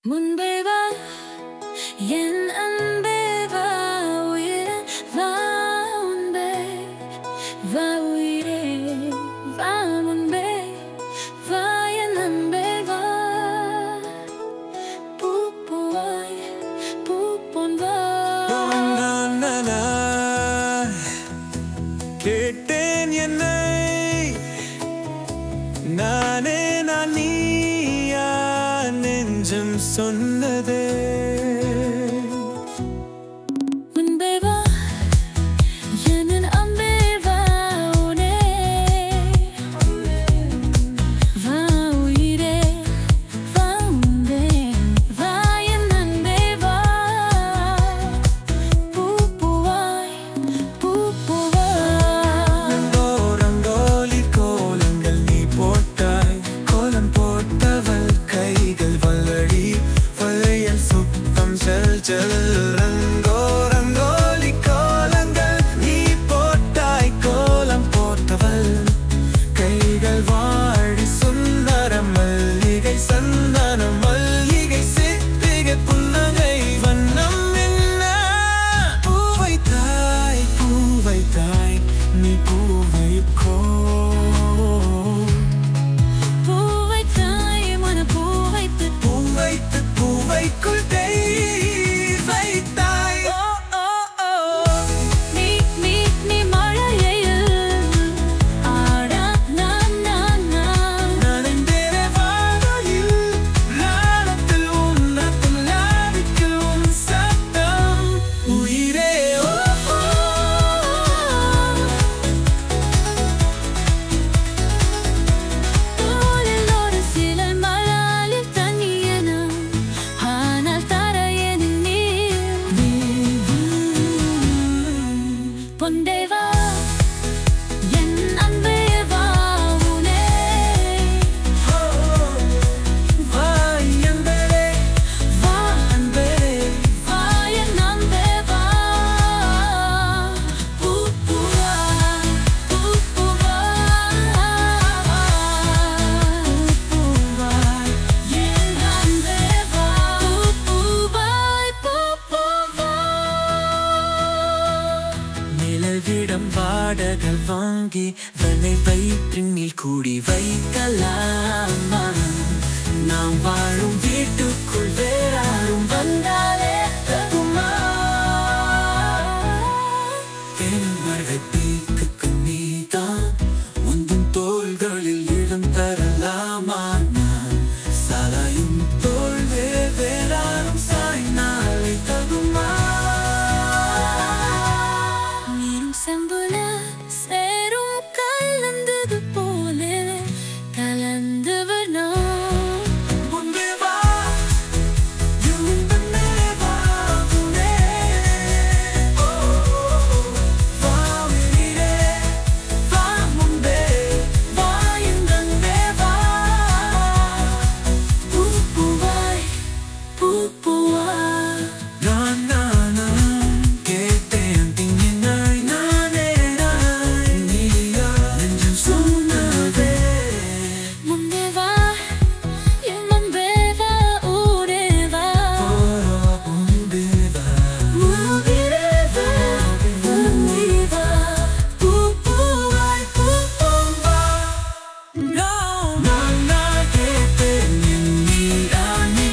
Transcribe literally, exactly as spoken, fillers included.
முன்பே வா என் அன்பே வா உயிரே வா முன்பே வா உயிரே வா முன்பே வா என் அன்பே வா பூ பூவாய் பூ போன் வா கேட்டேன் என்னை நானே நான் நீயா நெஞ்சம் சொன்னதே முன்பே வா என் அன்பே வா உனே வா உயிரே வா முன்பே வா என் அன்பே வா பூ பூவாய் பூ பூவாய் ரங்கோலி கோலங்கள் நீ போட்டாய் கோலம் போட்டவள் கைகள் வல்லடி வளையல் சுத்தம் செல் செல் ரங்கோ ரங்கோலி கோலங்கள் நீ போட்டாய் கோலம் போட்டவள் கைகள் வாடி சுந்தர மல்லிகை சந்தன மல்லிகை சித்திகை புன்னகை வண்ணம் என்ன பூவை தாய் பூவை தாய் நீ பூவை கோ பூவை தாய் மன பூவைத்து பூவைத்து பூவைக்குள் தேய் வைத்தாய் ஓ ஓ ஓ நீ நீ நீ மழையில் ஆடா நான் நான் நான் நனைந்தேனே வாழையில் நாளத்தில் உன்னத்தில் லாவிக்கில் உன் சத்தம் உயிரே ஓ தோளில் ஒரு சிலை மழாலில் தண்ணியன ஆனால் தரையன் நீர் பொண்டே வா என் அன்பே வா உனே வா அன்பே வா அன்பே வா என் அன்பே வா பூ பூவாய் பூ பூவாய் பூவாய் என் அன்பே வா பூ பூவாய் பூ பூவாய் நிலவிடம் வாடகை வாங்கி வனை வயிற்றின் மேல் கூடி வைக்கலாமா நாம் வாழும் வீடு